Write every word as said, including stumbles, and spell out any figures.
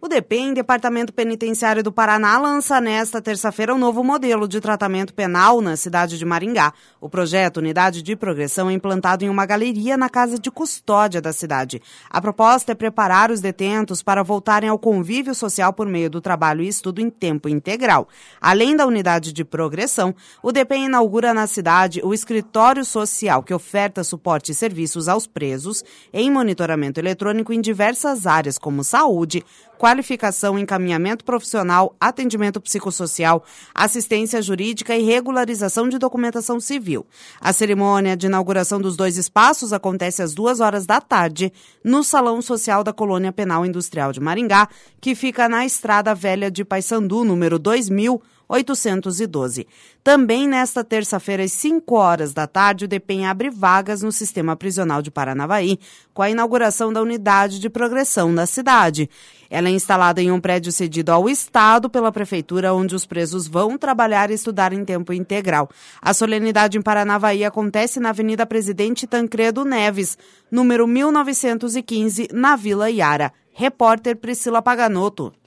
DEPEN, Departamento Penitenciário do Paraná, lança nesta terça-feira um novo modelo de tratamento penal na cidade de Maringá. O projeto Unidade de Progressão é implantado em uma galeria na Casa de Custódia da cidade. A proposta é preparar os detentos para voltarem ao convívio social por meio do trabalho e estudo em tempo integral. Além da Unidade de Progressão, o DEPEN inaugura na cidade o Escritório Social, que oferta suporte e serviços aos presos em monitoramento eletrônico em diversas áreas, como saúde, qualificação, encaminhamento profissional, atendimento psicossocial, assistência jurídica e regularização de documentação civil. A cerimônia de inauguração dos dois espaços acontece às duas horas da tarde no Salão Social da Colônia Penal Industrial de Maringá, que fica na Estrada Velha de Paissandu, número dois mil oitocentos e doze. Também nesta terça-feira, às cinco horas da tarde, o DEPEN abre vagas no Sistema Prisional de Paranavaí, com a inauguração da Unidade de Progressão da cidade. Ela é instalada em um prédio cedido ao Estado pela Prefeitura, onde os presos vão trabalhar e estudar em tempo integral. A solenidade em Paranavaí acontece na Avenida Presidente Tancredo Neves, número mil novecentos e quinze, na Vila Iara. Repórter Priscila Paganoto.